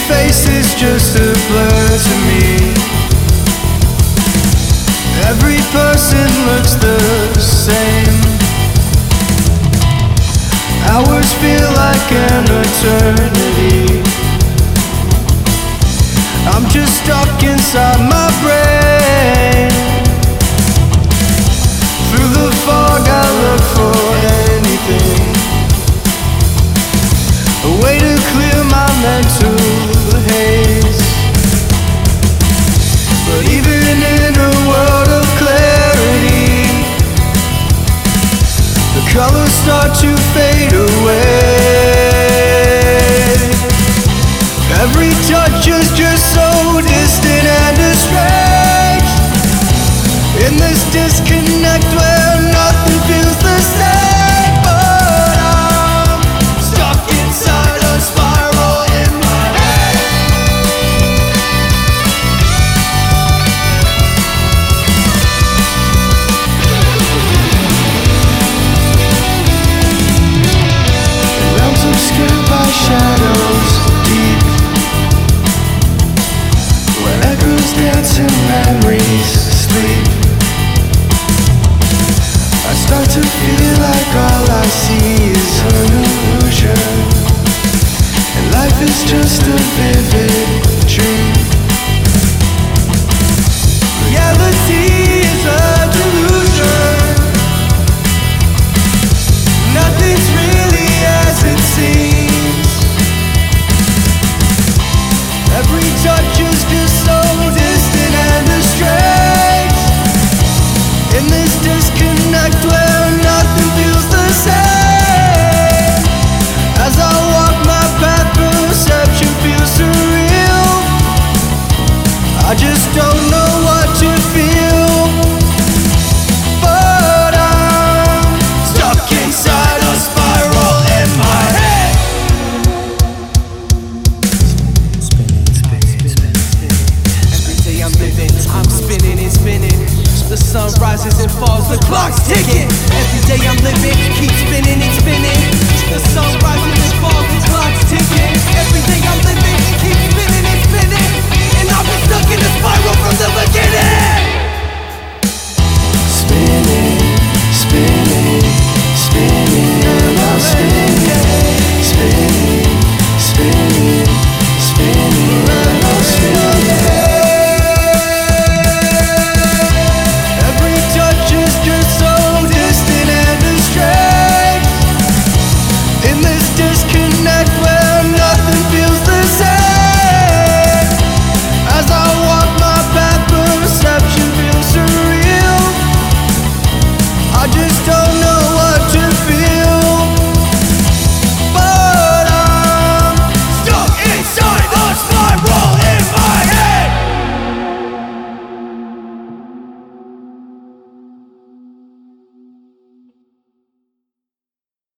face is just a blur to me. Every person looks the same. Hours feel like an eternity. I'm just stuck inside my brain. Through the fog I look for anything, a way to clear my mental haze. But even in a world of clarity, the colors start to fade away. Every touch is just so distant and estranged. In this disconnect where nothing feels the same, but I'm stuck inside a spiral in my head. Realms obscured by shadows deep, where echoes dance and memories sleep. I start to feel like all I see is an illusion, and life is just a vivid dream. Reality is a delusion. Nothing's really as it seems. Every touch is just so distant and estranged. In this disconnect where nothing feels the same. As I walk my path, perception feels surreal. I just don't know what to feel, but I'm stuck inside a spiral in my head. Every day I'm living, I'm spinning and spinning. The sun rises and falls, the clock's ticking. Every day I'm living, keep spinning and spinning. The sun rises and falls, the clock's ticking. Every day I'm living, keep spinning and spinning. And I've been stuck in a spiral from the beginning. Spinning, spinning, spinning, and I'm spinning, spinning, spinning, spinning, and I'm spinning. Every touch is just so distant and estranged. In this disconnect where nothing feels the